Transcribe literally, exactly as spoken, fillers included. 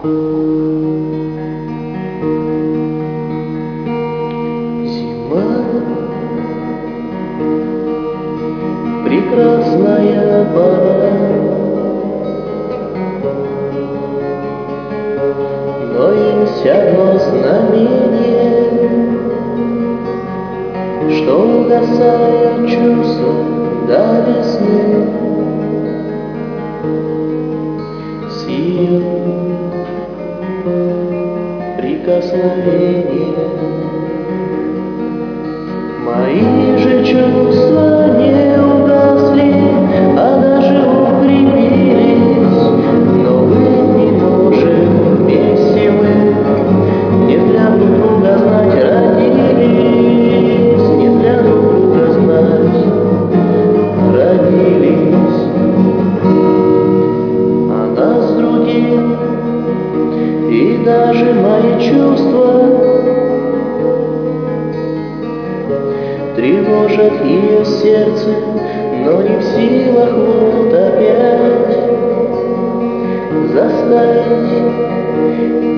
Зима, прекрасная пора, но есть одно знамение, что угасает чувства до весны. С ее прикосновения мои же чувства не угасли, а даже укрепились. Но мы не можем вместе, мы не для друг друга знать родились, не для друг друга знать родились. Она с другим, и даже мои чувства тревожит ее сердце, но не в силах вот опять заставить